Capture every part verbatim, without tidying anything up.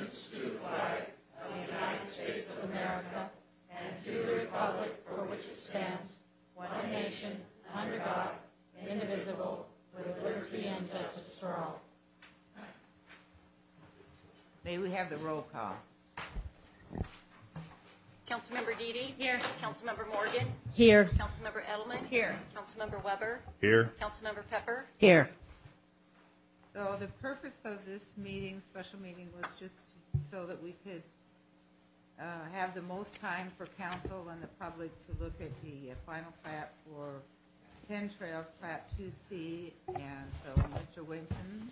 allegiance to the flag of the United States of America and to the republic for which it stands, one nation, under God, indivisible, with liberty and justice for all. May we have the roll call? Councilmember Deedy? Here. Councilmember Morgan? Here. Councilmember Edelman? Here. Councilmember Weber? Here. Councilmember Pepper? Here. So the purpose of this meeting, special meeting, was just so that we could uh, have the most time for council and the public to look at the uh, final plat for ten Trails, Plat two C. And so, Mister Williamson.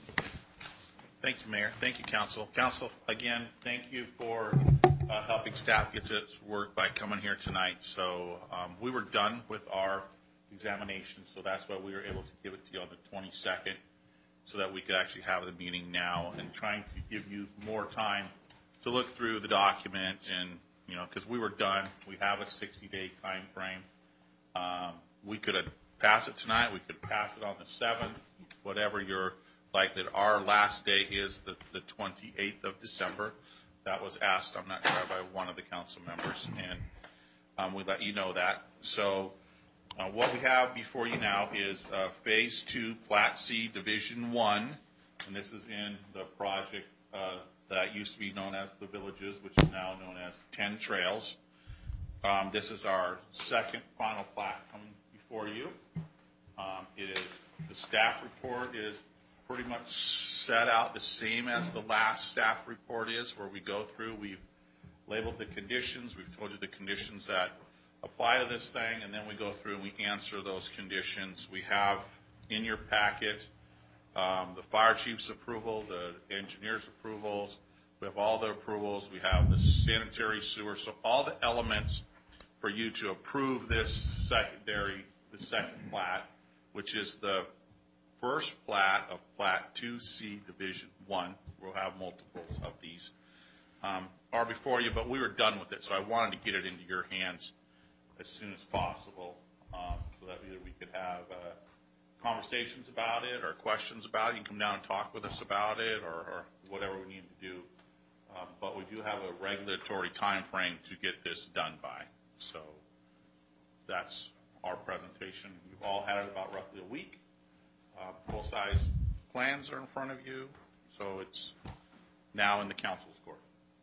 Thank you, Mayor. Thank you, Council. Council, again, thank you for uh, helping staff get to its work by coming here tonight. So um, we were done with our examination, so that's why we were able to give it to you on the twenty-second, so that we could actually have the meeting now, and trying to give you more time to look through the document, and you know, because we were done. We have a sixty-day time frame. Um, we could have passed it tonight. We could pass it on the seventh, whatever your like. That our last day is the, the twenty-eighth of December. That was asked, I'm not sure, by one of the council members, and um, we let you know that. So uh, what we have before you now is uh, Phase two, Plat C, Division one, and this is in the project uh, that used to be known as the Villages, which is now known as ten Trails. Um, this is our second final plat coming before you. Um, it is, the staff report is pretty much set out the same as the last staff report is, where we go through, we've labeled the conditions, we've told you the conditions that apply to this thing, and then we go through and we answer those conditions. We have in your packet um, the fire chief's approval, the engineer's approvals, we have all the approvals, we have the sanitary sewer, so all the elements for you to approve this secondary, the second plat, which is the first plat of Plat two C Division one. We'll have multiples of these, um, are before you, but we were done with it, so I wanted to get it into your hands as soon as possible, um, so that either we could have uh, conversations about it or questions about it. You can come down and talk with us about it, or, or whatever we need to do. Um, but we do have a regulatory time frame to get this done by. So that's our presentation. You've all had it about roughly a week. Uh, full-size plans are in front of you, so it's now in the council's court.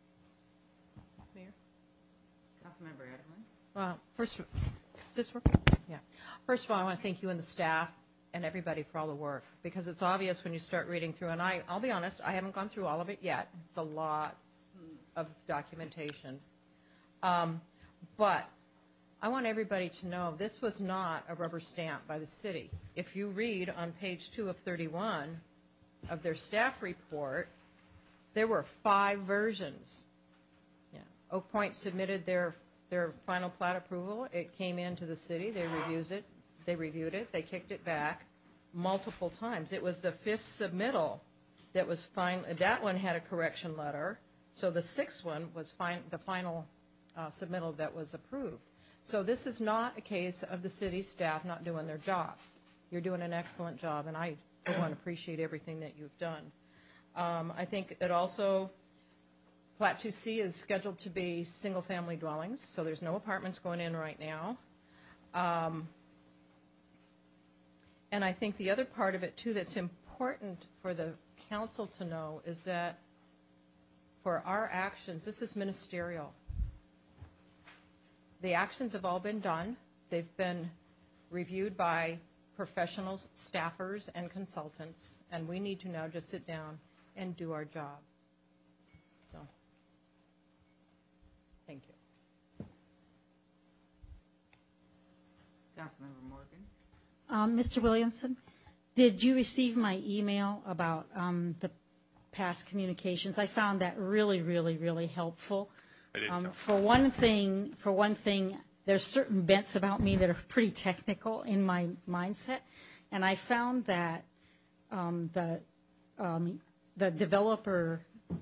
Mayor? Councilmember Edelman? Well, first, is this work? Yeah. First of all, I want to thank you and the staff and everybody for all the work, because it's obvious when you start reading through, and I, I'll be honest, I haven't gone through all of it yet. It's a lot of documentation. Um, but I want everybody to know this was not a rubber stamp by the city. If you read on page two of thirty-one of their staff report, there were five versions. Yeah. Oak Point submitted their their final plat approval. It came into the city. They reviewed it. They reviewed it. They kicked it back multiple times. It was the fifth submittal that was fine. That one had a correction letter. So the sixth one was fine, the final uh, submittal that was approved. So this is not a case of the city staff not doing their job. You're doing an excellent job, and I, for one, appreciate everything that you've done. Um, I think it also, Plat two C is scheduled to be single-family dwellings, so there's no apartments going in right now. Um, and I think the other part of it, too, that's important for the council to know is that for our actions, this is ministerial. The actions have all been done. They've been reviewed by professionals, staffers, and consultants, and we need to now just sit down and do our job. So, thank you. Councilmember Morgan? Um, Mister Williamson, did you receive my email about um, the past communications? I found that really, really, really helpful. I did, um, for one thing, for one thing, there's certain bents about me that are pretty technical in my mindset, and I found that um, the um, the developer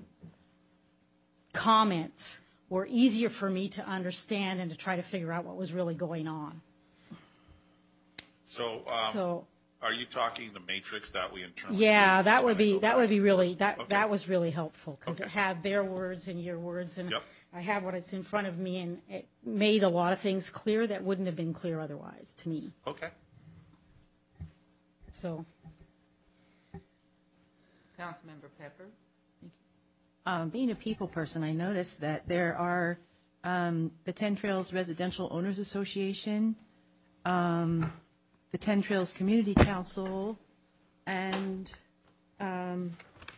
comments were easier for me to understand and to try to figure out what was really going on. So, um, So Are you talking the matrix that we internally? Yeah, use? that would I'm gonna be, go that back would be really, first. that, Okay. that was really helpful, because it Okay. had their words and your words, and Yep. I have what is in front of me, and it made a lot of things clear that wouldn't have been clear otherwise to me, Okay. so. Councilmember Pepper? Um, being a people person, I noticed that there are um, the Ten Trails Residential Owners Association, um, the Ten Trails Community Council, and um,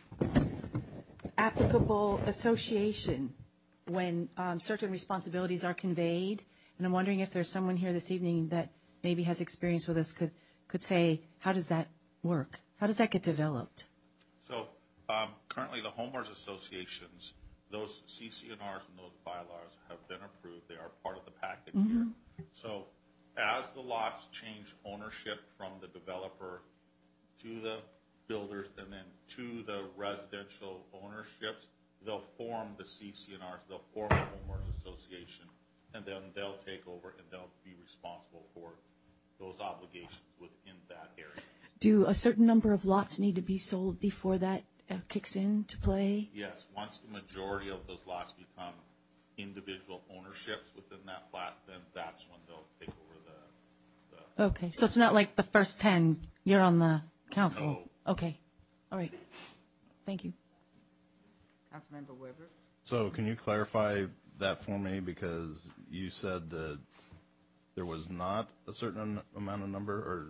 applicable association when um, certain responsibilities are conveyed. And I'm wondering if there's someone here this evening that maybe has experience with this, could could say, how does that work? How does that get developed? So um, currently, the homeowners associations, those C C N Rs and those bylaws have been approved. They are part of the package here. So as the lots change ownership from the developer to the builders and then to the residential ownerships, they'll form the C C N Rs, they'll form the homeowners association, and then they'll take over and they'll be responsible for those obligations within that area. Do a certain number of lots need to be sold before that uh, kicks into play? Yes, once the majority of those lots become individual ownerships within that plat, then that's when they'll take over the, the Okay, so it's not like the first ten, you're on the council? No. Okay, all right. Thank you. Councilmember Weber? So can you clarify that for me? Because you said that there was not a certain amount of number, or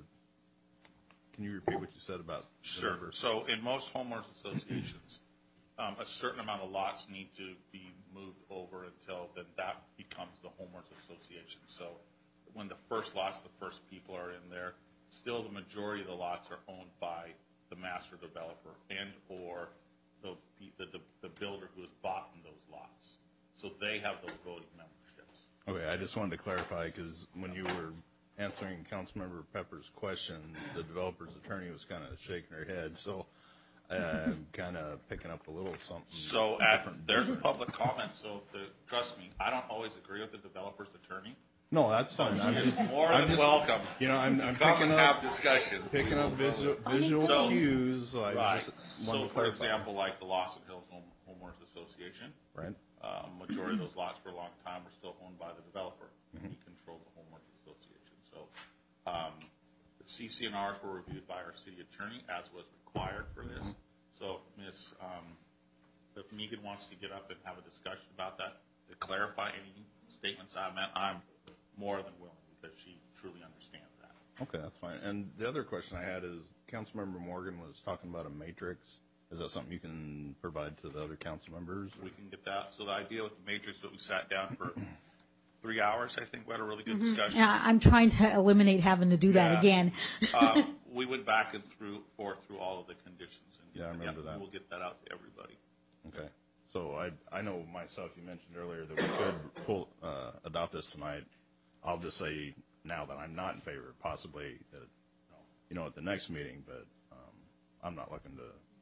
can you repeat what you said about the Sure. number? So in most homeowners associations, um, a certain amount of lots need to be moved over until then that becomes the homeowners association. So when the first lots, the first people are in there, still the majority of the lots are owned by the master developer and or the, the, the builder who has bought in those lots. So they have those voting memberships. Okay, I just wanted to clarify, because when you were answering Councilmember Pepper's question, the developer's attorney was kind of shaking her head, so I'm kind of picking up a little something. So at, different. there's a public comment, so the, trust me, I don't always agree with the developer's attorney. No, that's fine. I'm She is just, more I'm than just, welcome. you know, I'm, to I'm come picking and up, have discussions. picking up visual, visual So- cues, so I Right. just So wanted to for clarify. example, like the Lawson Hills Home, Homeowners Association, Right? um, majority of those lots for a long time were still owned by the developer. He controlled the homeowners association. So um, the C C N Rs were reviewed by our city attorney, as was required for this. So Miz Um, if Megan wants to get up and have a discussion about that, to clarify any statements I meant, I'm more than willing, because she truly understands that. Okay, that's fine. And the other question I had is, Councilmember Morgan was talking about a matrix. Is that something you can provide to the other council members? We can get that. So the idea with the matrix that we sat down for three hours, I think we had a really good discussion. Yeah, I'm trying to eliminate having to do that Yeah. again. um, we went back and through forth through all of the conditions. And Yeah, I remember that. We'll get that out to everybody. Okay. So I, I know myself, you mentioned earlier that we could pull, uh, adopt this tonight. I'll just say now that I'm not in favor, possibly, at, you know, at the next meeting, but um, I'm not looking to,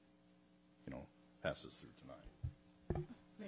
you know, pass this through tonight.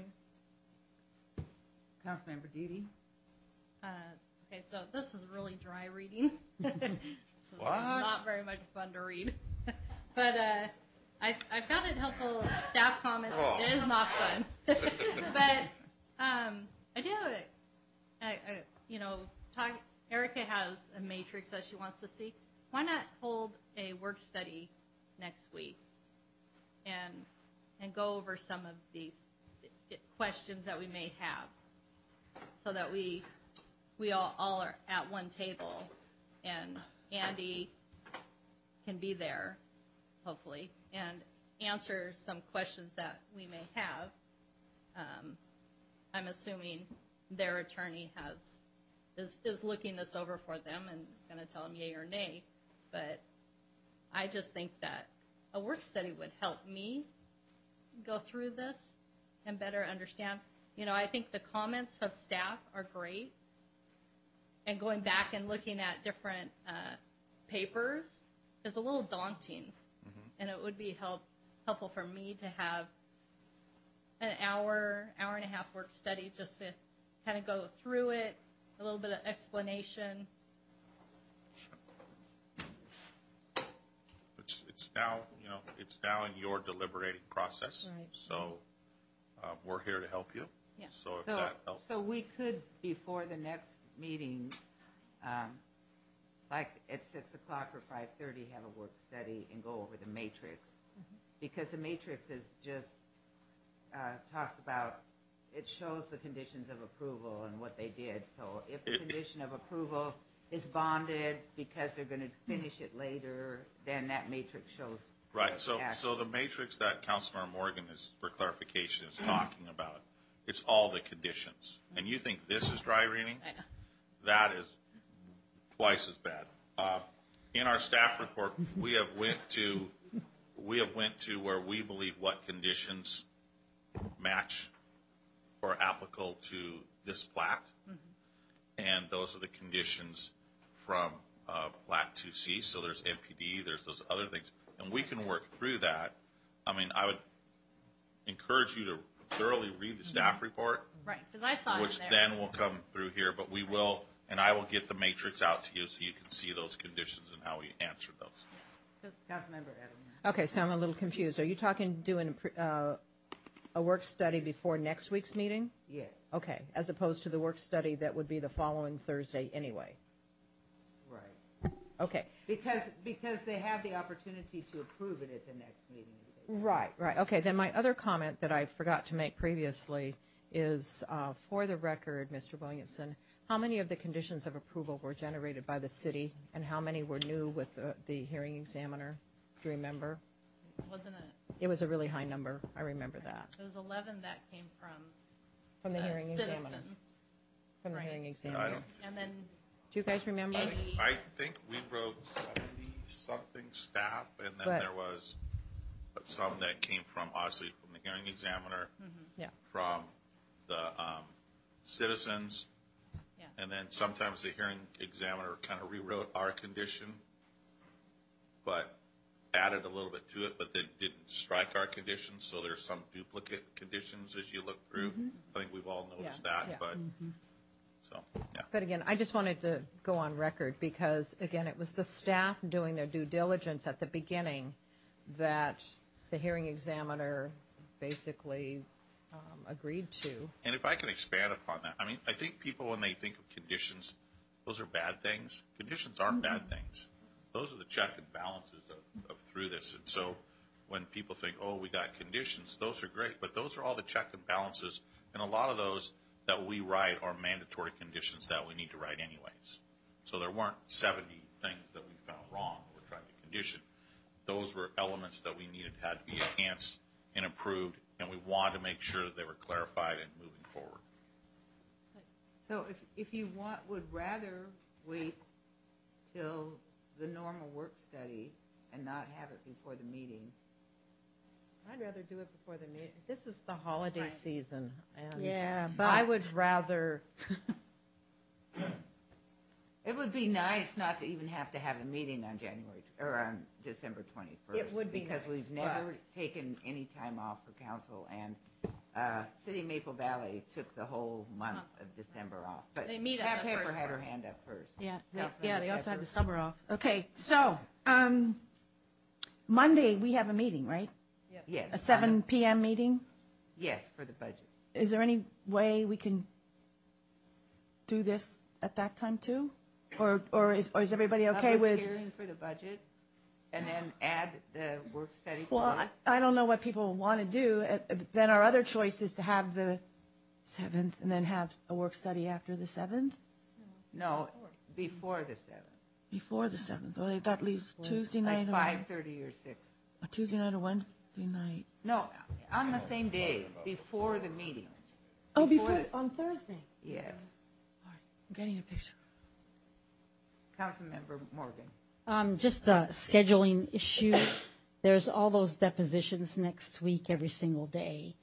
Councilmember Deedy? Uh, Okay, so this was really dry reading. So What? Not very much fun to read. But uh, I, I found it helpful, staff comments. Oh. It is not fun. But um, I do have a, a, a, you know, talk, Erica has a matrix that she wants to see. Why not hold a work study next week and and go over some of these questions that we may have, so that we we all, all are at one table, and Andy can be there, hopefully, and answer some questions that we may have. Um, I'm assuming their attorney has is is looking this over for them and going to tell them yay or nay. But I just think that a work study would help me go through this and better understand. You know, I think the comments of staff are great, and going back and looking at different uh, papers is a little daunting, mm-hmm. and it would be help helpful for me to have an hour, hour and a half work study just to kind of go through it, a little bit of explanation. now, you know, it's now in your deliberating process. Right. So uh, we're here to help you. Yeah. So if So, that helps. so we could, before the next meeting, um, like at six o'clock or five thirty, have a work study and go over the matrix. Because the matrix is just, uh, talks about, it shows the conditions of approval and what they did. So if the It- condition of approval is bonded because they're going to finish it later, then that matrix shows. Right, so, action. so the matrix that Councilmember Morgan is, for clarification, is talking about, it's all the conditions. And you think this is dry reading? I know. That is twice as bad. Uh, In our staff report, we have went to, we have went to where we believe what conditions match or applicable to this plat. And those are the conditions from uh, Plat two C. So there's M P D, there's those other things. And we can work through that. I mean, I would encourage you to thoroughly read the staff report, Right, because I saw it which in there. then will come through here. But we will, and I will get the matrix out to you so you can see those conditions and how we answered those. Councilmember Edelman. Okay, so I'm a little confused. Are you talking doing uh, a work study before next week's meeting? Yes, Okay, as opposed to the work study that would be the following Thursday anyway? right. Okay, Because, because they have the opportunity to approve it at the next meeting. right, right. Okay, then my other comment that I forgot to make previously is, uh, for the record, Mister Williamson, how many of the conditions of approval were generated by the city, and how many were new with the, the hearing examiner? Do you remember? Wasn't it? It was a really high number. I remember that. It was eleven that came from From the uh, hearing examiner. citizens. From the Right. hearing I examiner. don't, And then Do you guys remember? eighty. I think we wrote seventy-something staff, and then But- there was some that came from, obviously, from the hearing examiner, Yeah. from the um, citizens, Yeah. and then sometimes the hearing examiner kind of rewrote our condition, but added a little bit to it, but they didn't strike our conditions, so there's some duplicate conditions as you look through. I think we've all noticed Yeah, that, yeah. but, so, yeah. But again, I just wanted to go on record because, again, it was the staff doing their due diligence at the beginning that the hearing examiner basically um, agreed to. And if I can expand upon that, I mean, I think people, when they think of conditions, those are bad things. Conditions aren't bad things. Those are the check and balances of, of through this. And so when people think, oh, we got conditions, those are great, but those are all the check and balances. And a lot of those that we write are mandatory conditions that we need to write anyways. So there weren't seventy things that we found wrong that we're trying to condition. Those were elements that we needed had to be enhanced and improved, and we wanted to make sure that they were clarified and moving forward. So if, if you want, would rather wait till the normal work study and not have it before the meeting, I'd rather do it before the meeting. This is the holiday Right. season, and Yeah, I but- would rather, it would be nice not to even have to have a meeting on January, or on December twenty-first. It would be Because nice, we've never but- taken any time off for council, and uh, City of Maple Valley took the whole month of December off. But They meet on Pat the Pepper first had her one. hand up first. Yeah, they, Councilmember yeah, they also had Pepper. the summer off. Okay, so, um, Monday, we have a meeting, right? Yes. A on seven PM meeting? the- Yes, for the budget. Is there any way we can do this at that time too? Or, or is, or is everybody okay Public with? hearing for the budget, and then add the work study Well, for I, this? I don't know what people want to do. Uh, uh, Then our other choice is to have the seventh and then have a work study after the seventh? No, before the seventh, Before the seventh. Well, that leaves Tuesday like night or, five thirty or six. a Tuesday night or Wednesday night. No, on the same day, before the meeting. Oh, Before before, this- on Thursday. Yes. I'm getting a picture. Councilmember Morgan. Um, just a scheduling issue. There's all those depositions next week, every single day.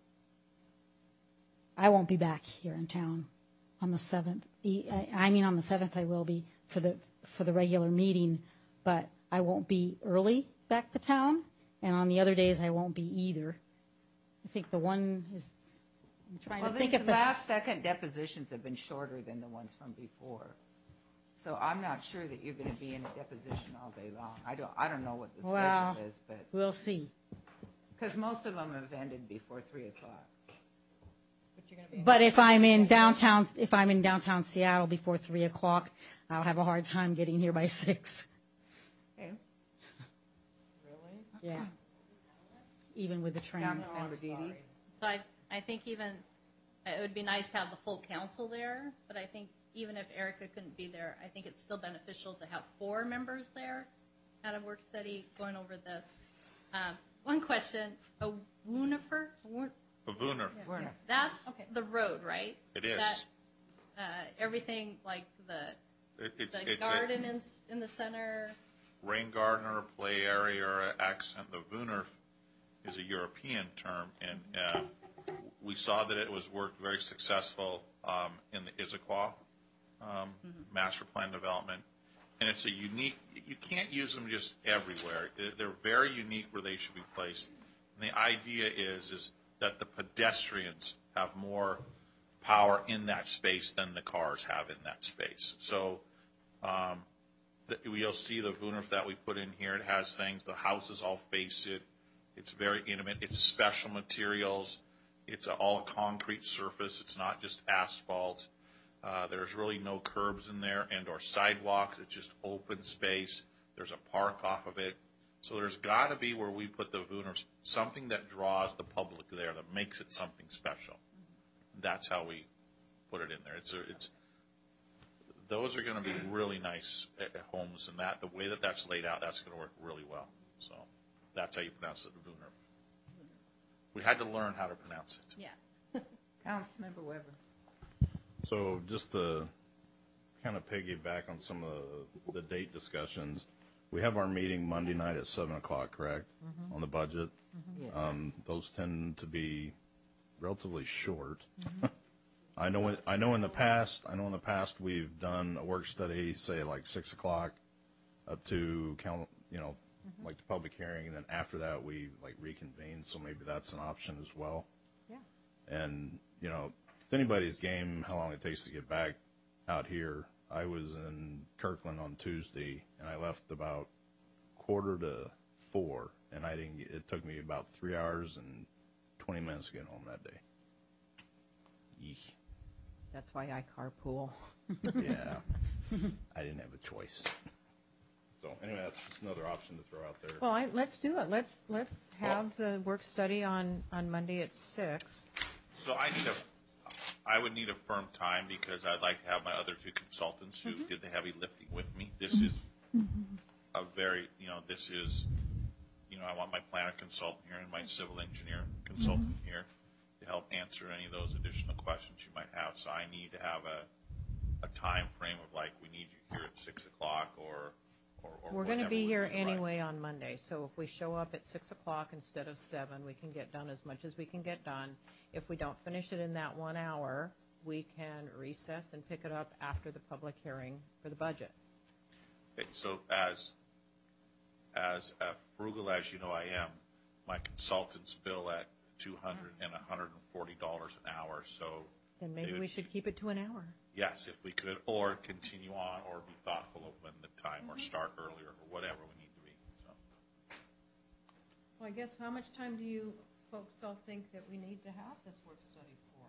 I won't be back here in town on the seventh. E- I I mean, on the seventh I will be for the, for the regular meeting, but I won't be early back to town, and on the other days I won't be either. I think the one is, I'm trying Well, to think these if the. last second depositions have been shorter than the ones from before. So I'm not sure that you're going to be in a deposition all day long. I don't, I don't know what the Well, schedule is, but, we'll see. because most of them have ended before three o'clock. But if I'm in downtown, if I'm in downtown Seattle before three o'clock, I'll have a hard time getting here by six. Okay. Yeah. Even with the train. Councilmember Didi? So I, I think even, it would be nice to have the full council there, but I think even if Erica couldn't be there, I think it's still beneficial to have four members there at a work study going over this. Um, One question, a Woonifer? Woon- A Wooner, Werner. That's the road, right? It is. That, uh, everything like the, It- it's, the it's a garden in, s- in the center. rain garden or a play area or an accent. The Wooner is a European term, and uh, we saw that it was worked very successful um, in the Issaquah um, master plan development. And it's a unique, you can't use them just everywhere. They're very unique where they should be placed. And the idea is, is that the pedestrians have more power in that space than the cars have in that space. So um, the, you'll see the Wooner that we put in here. It has things, the houses all face it. It's very intimate. It's special materials. It's a all concrete surface. It's not just asphalt. Uh, there's really no curbs in there and or sidewalks. It's just open space. There's a park off of it. So there's got to be where we put the Wooners, something that draws the public there, that makes it something special. That's how we put it in there. It's a, it's those are going to be really nice at homes, and that the way that that's laid out, that's going to work really well. So that's how you pronounce it, Wooner. We had to learn how to pronounce it. Yeah. Councilmember Weber. So just to kind of piggyback on some of the, the date discussions, we have our meeting Monday night at seven o'clock, correct? Mm-hmm. On the budget. Mm-hmm. Yes. Um, those tend to be relatively short. Mm-hmm. I know. in- I know in the past. I know in the past we've done a work study, say like six o'clock, up to count. You know, Mm-hmm. like the public hearing, and then after that we like reconvene. So maybe that's an option as well. Yeah. And you know, it's anybody's game how long it takes to get back out here. I was in Kirkland on Tuesday, and I left about quarter to four, and I didn't. Get, it took me about three hours and twenty minutes to get home that day. Yeesh. That's why I carpool. Yeah, I didn't have a choice. So anyway, that's just another option to throw out there. Well, I, let's do it. Let's, let's have the work study on, on Monday at six. So I need a, I would need a firm time because I'd like to have my other two consultants who did the heavy lifting with me. This is a very, you know, this is, you know, I want my planner consultant here and my civil engineer consultant here to help answer any of those additional questions you might have. So I need to have a, a time frame of like, we need you here at six o'clock or, or, or We're going to whatever be would here right. anyway on Monday, so if we show up at six o'clock instead of seven, we can get done as much as we can get done. If we don't finish it in that one hour, we can recess and pick it up after the public hearing for the budget. Okay, so as, as uh, frugal as you know I am, my consultants bill at two hundred and one hundred forty dollars an hour, so. Then they maybe would we should keep it to an hour. Yes, if we could, or continue on, or be thoughtful of when the time, or start earlier, or whatever we need to be, so. Well, I guess, how much time do you folks all think that we need to have this work study for?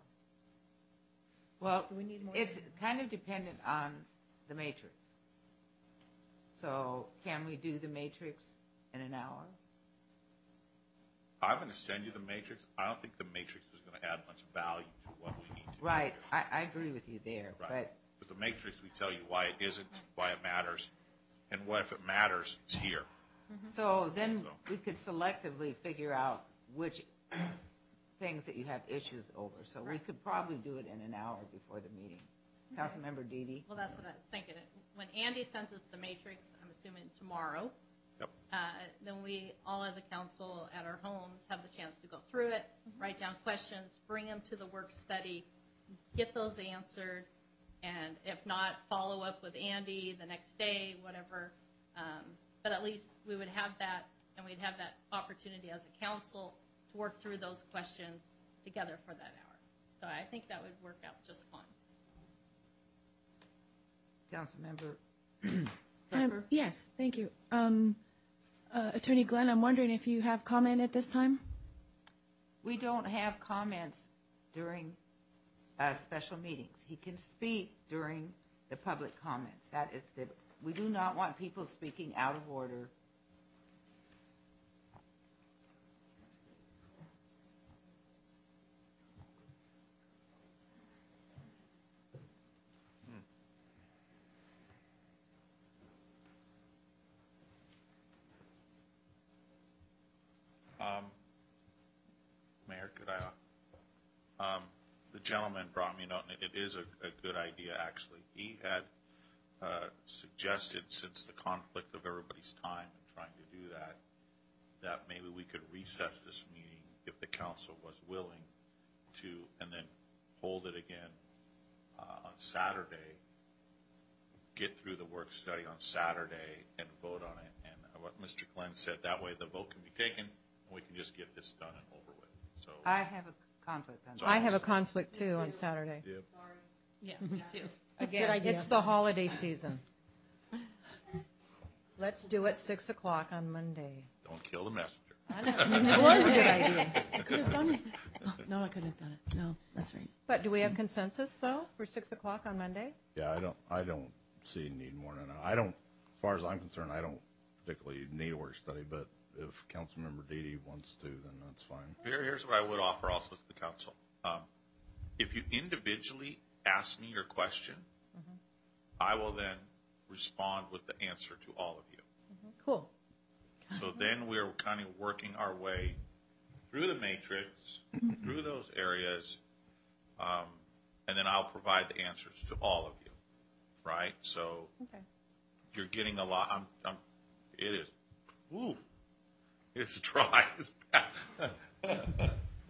Well, Do we need more it's than- kind of dependent on the matrix. So can we do the matrix in an hour? I'm gonna send you the matrix. I don't think the matrix is gonna add much value to what we need to do. Right, I, I agree with you there, Right. but But the matrix, we tell you why it isn't, why it matters, and what if it matters, it's here. so then So- we could selectively figure out which things that you have issues over. So we could probably do it in an hour before the meeting. Councilmember Didi? Well, that's what I was thinking. When Andy sends us the matrix, I'm assuming tomorrow, Yep. uh, then we all as a council at our homes have the chance to go through it, write down questions, bring them to the work study, get those answered, and if not, follow up with Andy the next day, whatever. Um, but at least we would have that, and we'd have that opportunity as a council to work through those questions together for that hour. So I think that would work out just fine. Councilmember Um, Pepper? Yes, thank you. Um, uh, Attorney Glenn, I'm wondering if you have comment at this time? We don't have comments during uh, special meetings. He can speak during the public comments. That is the, we do not want people speaking out of order. Um, Mayor, could I, um, the gentleman brought me a note, and it is a, a good idea, actually. He had uh, suggested, since the conflict of everybody's time in trying to do that, that maybe we could recess this meeting if the council was willing to, and then hold it again uh, on Saturday, get through the work study on Saturday and vote on it. And what Mister Glenn said, that way the vote can be taken, and we can just get this done and over with. So I have a conflict on that. I have a conflict too on Saturday. Yep. Yeah, me too. Again, idea. it's the holiday season. Let's do it six o'clock on Monday. don't kill the messenger. It was a good idea. I could have done it. Oh, no, I couldn't have done it. No, that's right. But do we have consensus, though, for six o'clock on Monday? Yeah, I don't, I don't see a need more than that. I don't, as far as I'm concerned, I don't particularly need a work study, but if Councilmember Dede wants to, then that's fine. Here, here's what I would offer also to the council. Um, if you individually ask me your question, Mm-hmm. I will then respond with the answer to all of you. Cool. So then we're kind of working our way through the matrix, through those areas, um, and then I'll provide the answers to all of you, right? So Okay. you're getting a lot. I'm, I'm, it is, ooh, it's dry. It's bad.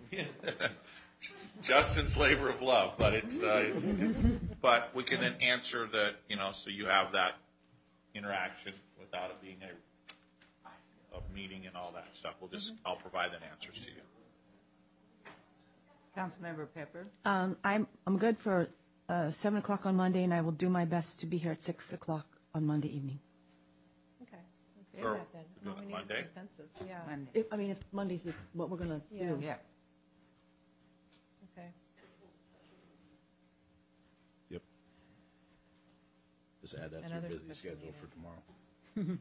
Justin's labor of love, but it's, uh, it's, it's, but we can then answer that, you know, so you have that interaction without it being a, a meeting and all that stuff. We'll just, I'll provide the answers to you. Councilmember Pepper? Um, I'm, I'm good for uh, seven o'clock on Monday, and I will do my best to be here at six o'clock on Monday evening. Okay. Let's do Or that then. we do All it we need Monday? is consensus. Yeah. Monday. If, I mean, if Monday's the, what we're going to Yeah. do. Yeah. Okay. Yep. Just add that to your Another busy special schedule meeting. for tomorrow.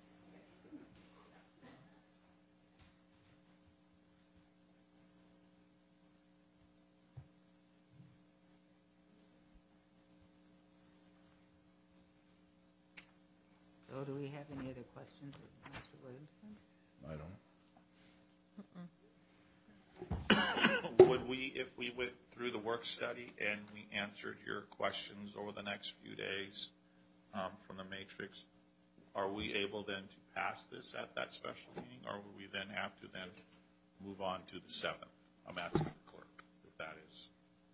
So do we have any other questions of Mister Williamson? I don't. Would we, if we went through the work study and we answered your questions over the next few days um, from the matrix, are we able then to pass this at that special meeting, or would we then have to then move on to the seventh? I'm asking the clerk if that is.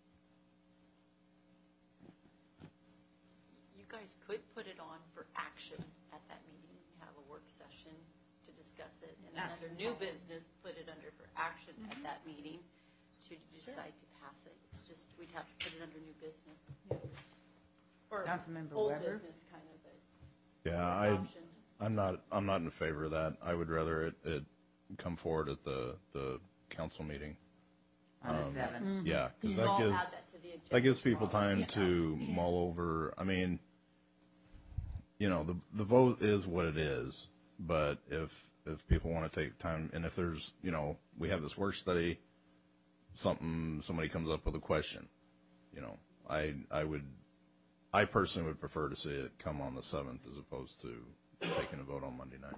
You guys could put it on for action at that meeting, have a work session to discuss it, and then under new business, put it under for action at that meeting to decide to pass it. It's just, we'd have to put it under new business. Or Councilmember old Weber? business kind of a Yeah, I, option. I'm not, I'm not in favor of that. I would rather it, it come forward at the, the council meeting. On the seventh? Mm-hmm. Yeah, because I'll that gives, add that to the agenda that gives people tomorrow. time to mull over. I mean, you know, the, the vote is what it is, but if, if people want to take time, and if there's, you know, we have this work study, something, somebody comes up with a question, you know, I, I would, I personally would prefer to see it come on the seventh as opposed to taking a vote on Monday night.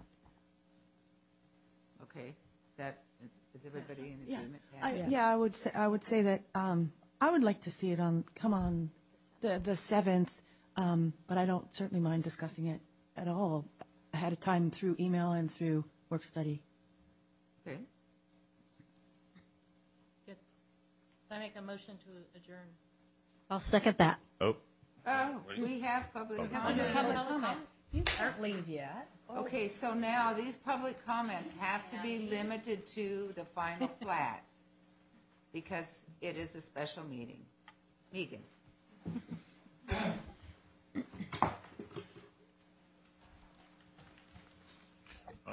Okay. That, is everybody in Yeah, agreement? I, Pat? yeah, I would say, I would say that um, I would like to see it on, come on, the the seventh, um, but I don't certainly mind discussing it at all ahead of time through email and through work study. Okay. Good. I make a motion to adjourn. I'll second that. Oh, Oh, we have public Public comment. Public comment. You can't leave yet. Okay, so now these public comments have to be limited to the final plat because it is a special meeting. Megan?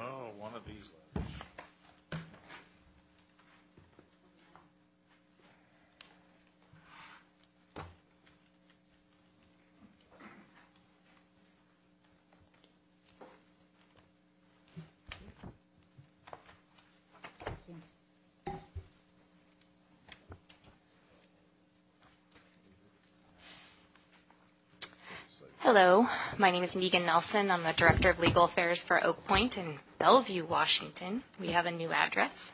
Oh, one of these letters. Hello, my name is Megan Nelson. I'm the Director of Legal Affairs for Oak Point in Bellevue, Washington. We have a new address.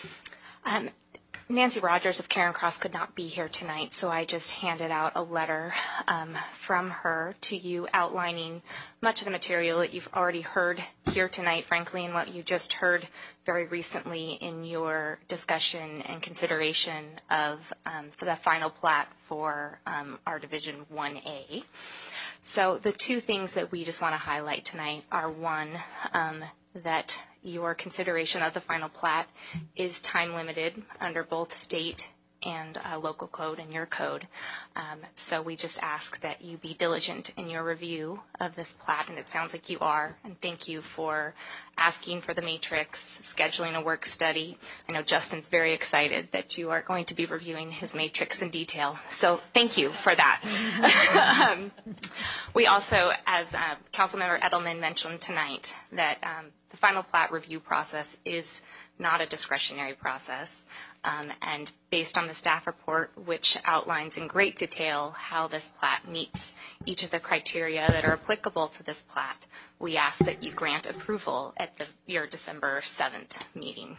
Um, Nancy Rogers of Karen Cross could not be here tonight, so I just handed out a letter um, from her to you outlining much of the material that you've already heard here tonight, frankly, and what you just heard very recently in your discussion and consideration of um, for the final plat for um, our Division one A. So the two things that we just want to highlight tonight are, one, um, that your consideration of the final plat is time limited under both state and uh, local code and your code. Um, so we just ask that you be diligent in your review of this plat, and it sounds like you are. And thank you for asking for the matrix, scheduling a work study. I know Justin's very excited that you are going to be reviewing his matrix in detail. So thank you for that. um, we also, as uh, Councilmember Edelman mentioned tonight, that um, the final plat review process is not a discretionary process. Um, and based on the staff report, which outlines in great detail how this plat meets each of the criteria that are applicable to this plat, we ask that you grant approval at the, your December seventh meeting.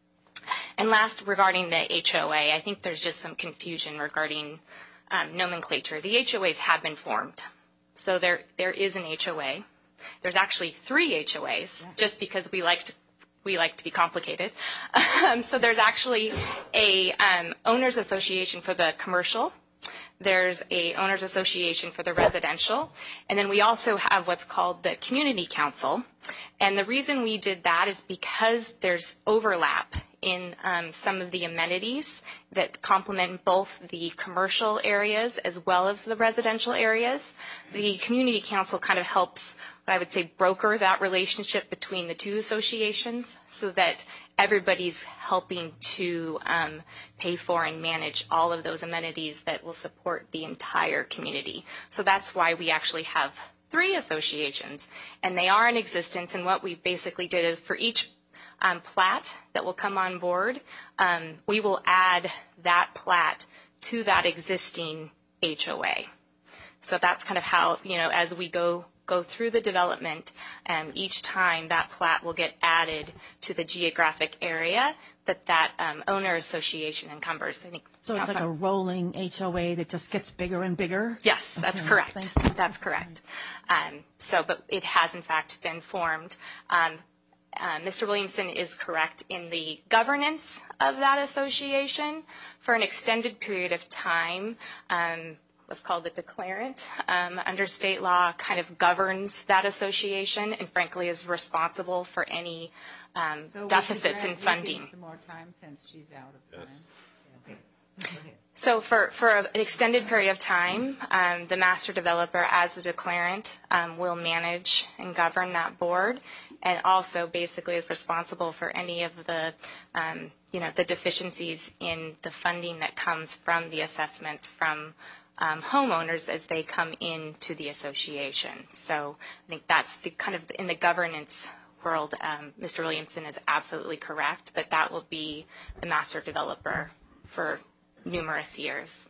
And last, regarding the H O A, I think there's just some confusion regarding um, nomenclature. The H O As have been formed. So there, there is an H O A. There's actually three H O As, just because we like to We like to be complicated. Um, so there's actually a um, owners association for the commercial. There's a owners association for the residential. And then we also have what's called the community council. And the reason we did that is because there's overlap in um, some of the amenities that complement both the commercial areas as well as the residential areas. The community council kind of helps, I would say, broker that relationship between the two associations so that everybody's helping to um, pay for and manage all of those amenities that will support the entire community. So that's why we actually have three associations, and they are in existence. And what we basically did is for each um, plat that will come on board, um, we will add that plat to that existing H O A. So that's kind of how, you know, as we go go through the development, um, each time that plat will get added to the geographic area that that um, owner association encumbers. I think So it's like a rolling H O A that just gets bigger and bigger? Yes, that's Okay, correct. thank you. That's correct. Um, so, but it has in fact been formed. Um, uh, Mister Williamson is correct in the governance of that association for an extended period of time. Um, what's called the declarant um, under state law kind of governs that association and frankly is responsible for any um, So we deficits should in grant funding. Vicky some more time since she's out of time. Yes. Yeah. Go ahead. So for, for an extended period of time, um, the master developer as the declarant um, will manage and govern that board and also basically is responsible for any of the, um, you know, the deficiencies in the funding that comes from the assessments from um, homeowners as they come into the association. So I think that's the kind of in the governance world, um, Mister Williamson is absolutely correct, but that will be the master developer for numerous years.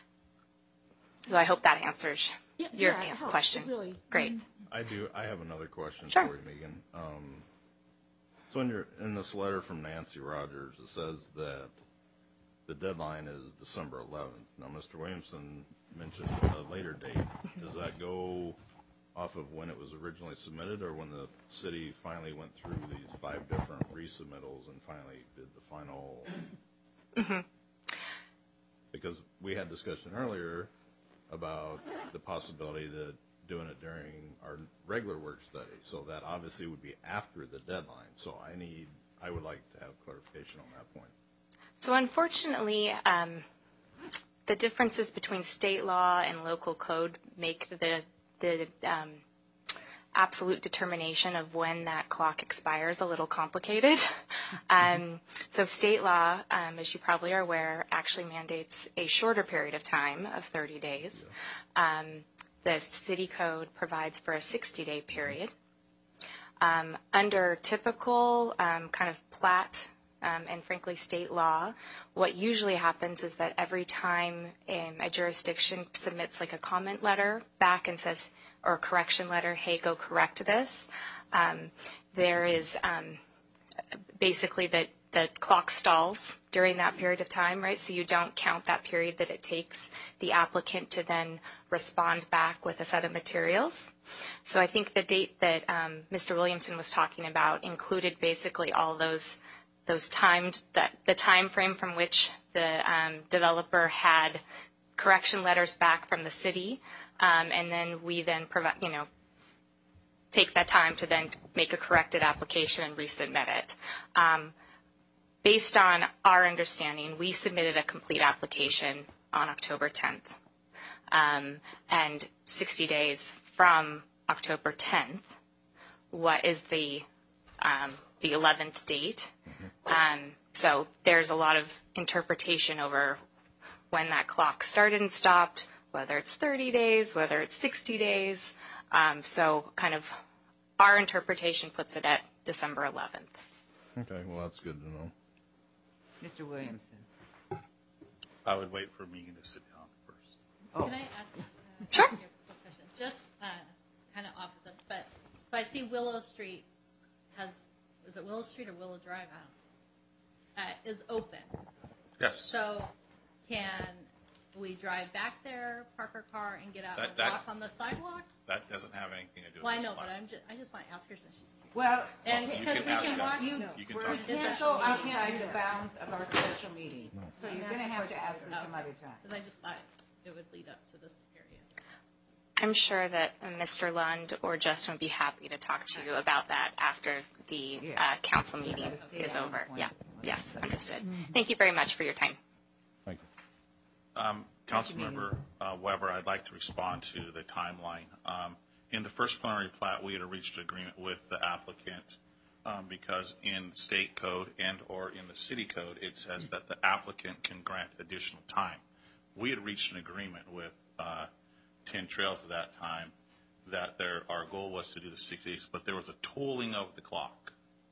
So I hope that answers Yeah, your yeah, it helps. question. It really- Great. I do. I have another question Sure. for you, Megan. Um, so in your in this letter from Nancy Rogers, it says that the deadline is December eleventh. Now, Mister Williamson mentioned a later date. Does that go off of when it was originally submitted, or when the city finally went through these five different resubmittals and finally did the final? Mm-hmm. Because we had discussion earlier about the possibility that doing it during our regular work study, so that obviously would be after the deadline. So I need, I would like to have clarification on that point. So unfortunately, um, the differences between state law and local code make the the um, absolute determination of when that clock expires a little complicated. um, so state law, um, as you probably are aware, actually mandates a shorter period of time of thirty days. Yeah. Um, the city code provides for a sixty-day period. Um, under typical um, kind of plat um, and frankly state law, what usually happens is that every time um, a jurisdiction submits like a comment letter back and says, or a correction letter, hey, go correct this, um, there is um, basically that the clock stalls during that period of time, right? So you don't count that period that it takes the applicant to then respond back with a set of materials. So I think the date that um, Mister Williamson was talking about included basically all those those timed that the time frame from which the um, developer had correction letters back from the city, um, and then we then provide, you know, take that time to then make a corrected application and resubmit it. Um, based on our understanding, we submitted a complete application on October tenth, um, and sixty days from October tenth, what is the um, the eleventh date? Um, so there's a lot of interpretation over when that clock started and stopped, whether it's thirty days, whether it's sixty days. Um, so kind of our interpretation puts it at December eleventh. Okay, well, that's good to know. Mister Williamson. I would wait for Megan to sit down first. Oh. Can I ask uh, Sure. you a question? Just uh, kind of off of this, but so I see Willow Street has, is it Willow Street or Willow Drive? I don't know. Uh, is open. Yes. So can we drive back there, park our car, and get out That- and that- walk on the sidewalk? That doesn't have anything to do with Well, I this know, but lot. I'm just, I just want to ask her since she's here. Well, And You because can we ask can us. walk, you, You can we talk. can't go outside the bounds of our special meeting. So you're going to have to ask her some other time. because I just thought it would lead up to this area. I'm sure that uh, Mister Lund or Justin would be happy to talk to you about that after the Yeah. uh, council meeting Gotta stay is on over. point. Yeah. Yes, understood. Thank you very much for your time. Thank you. Um, Councilmember uh, Weber, I'd like to respond to the timeline. Um, in the first preliminary plat, we had reached an agreement with the applicant um, because in state code and or in the city code, it says that the applicant can grant additional time. We had reached an agreement with uh, Ten Trails at that time that there, our goal was to do the sixty days, but there was a tolling of the clock.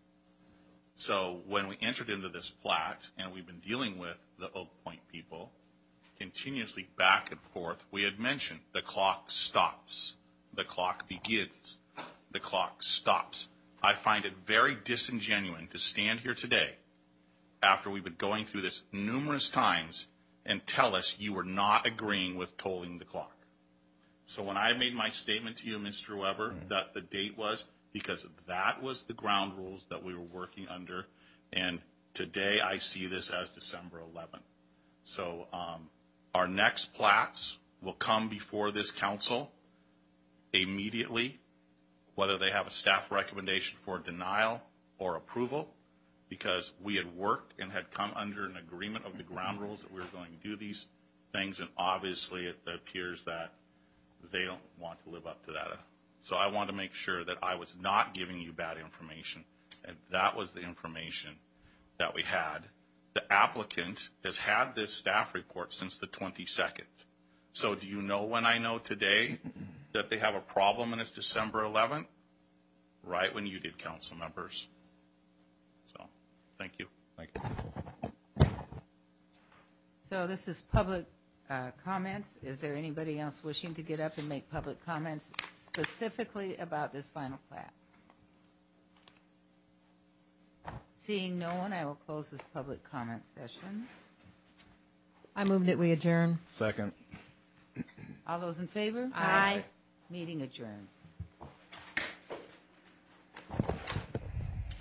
So when we entered into this plat, and we've been dealing with the Oak Point people continuously back and forth, we had mentioned the clock stops, the clock begins, the clock stops. I find it very disingenuous to stand here today after we've been going through this numerous times and tell us you were not agreeing with tolling the clock. So when I made my statement to you, Mister Weber, mm-hmm. that the date was because that was the ground rules that we were working under, and today I see this as December eleventh. So um, our next plats will come before this council immediately, whether they have a staff recommendation for denial or approval, because we had worked and had come under an agreement of the ground rules that we were going to do these things, and obviously it appears that they don't want to live up to that. So I want to make sure that I was not giving you bad information, and that was the information that we had. The applicant has had this staff report since the twenty-second. So do you know when I know today that they have a problem and it's December eleventh? Right when you did, council members. So, thank you. Thank you. So this is public uh, comments. Is there anybody else wishing to get up and make public comments specifically about this final plat? Seeing no one, I will close this public comment session. I move that we adjourn. Second. All those in favor? Aye. Meeting adjourned.